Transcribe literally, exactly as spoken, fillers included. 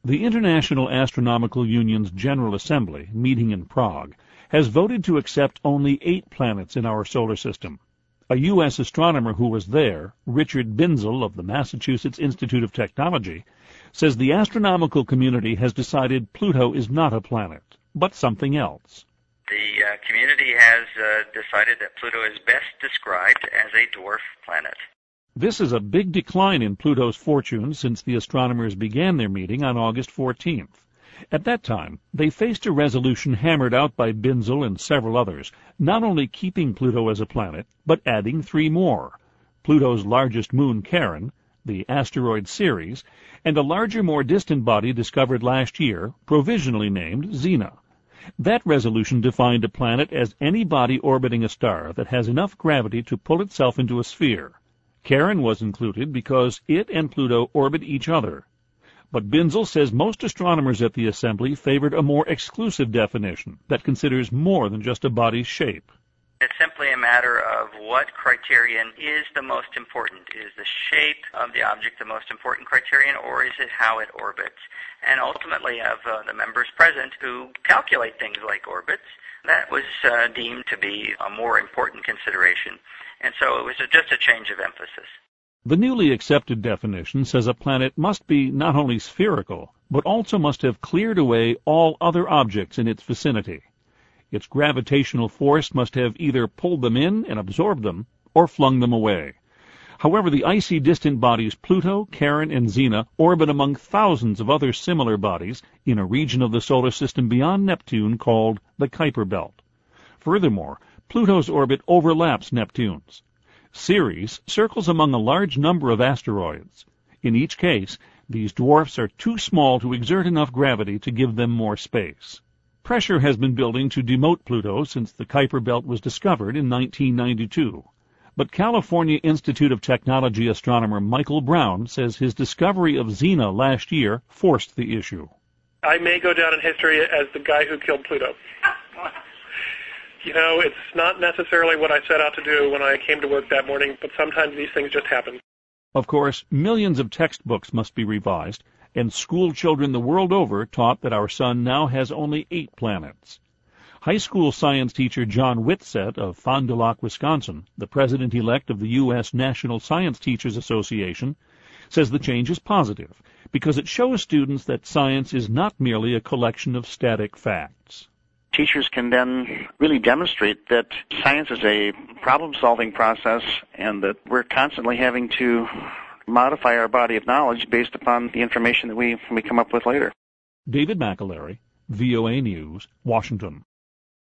The International Astronomical Union's General Assembly, meeting in Prague, has voted to accept only eight planets in our solar system. A U S astronomer who was there, Richard Binzel of the Massachusetts Institute of Technology, says the astronomical community has decided Pluto is not a planet, but something else. The uh, community has uh, decided that Pluto is best described as a dwarf planet. This is a big decline in Pluto's fortune since the astronomers began their meeting on August fourteenth. At that time, they faced a resolution hammered out by Binzel and several others, not only keeping Pluto as a planet, but adding three more: Pluto's largest moon, Charon, the asteroid Ceres, and a larger, more distant body discovered last year, provisionally named Xena. That resolution defined a planet as any body orbiting a star that has enough gravity to pull itself into a sphere. Charon was included because it and Pluto orbit each other. But Binzel says most astronomers at the Assembly favored a more exclusive definition that considers more than just a body's shape. It's simply a matter of what criterion is the most important. Is the shape of the object the most important criterion, or is it how it orbits? And ultimately, of uh, the members present who calculate things like orbits, that was uh, deemed to be a more important consideration. And so it was a, just a change of emphasis. The newly accepted definition says a planet must be not only spherical, but also must have cleared away all other objects in its vicinity. Its gravitational force must have either pulled them in and absorbed them, or flung them away. However, the icy distant bodies Pluto, Charon, and Xena orbit among thousands of other similar bodies in a region of the solar system beyond Neptune called the Kuiper Belt. Furthermore, Pluto's orbit overlaps Neptune's. Ceres circles among a large number of asteroids. In each case, these dwarfs are too small to exert enough gravity to give them more space. Pressure has been building to demote Pluto since the Kuiper Belt was discovered in nineteen ninety-two. But California Institute of Technology astronomer Michael Brown says his discovery of Xena last year forced the issue. I may go down in history as the guy who killed Pluto. You know, it's not necessarily what I set out to do when I came to work that morning, but sometimes these things just happen. Of course, millions of textbooks must be revised, and school children the world over taught that our sun now has only eight planets. High school science teacher John Whitsett of Fond du Lac, Wisconsin, the president-elect of the U S National Science Teachers Association, says the change is positive because it shows students that science is not merely a collection of static facts. Teachers can then really demonstrate that science is a problem-solving process and that we're constantly having to modify our body of knowledge based upon the information that we, we come up with later. David McAlery, V O A News, Washington.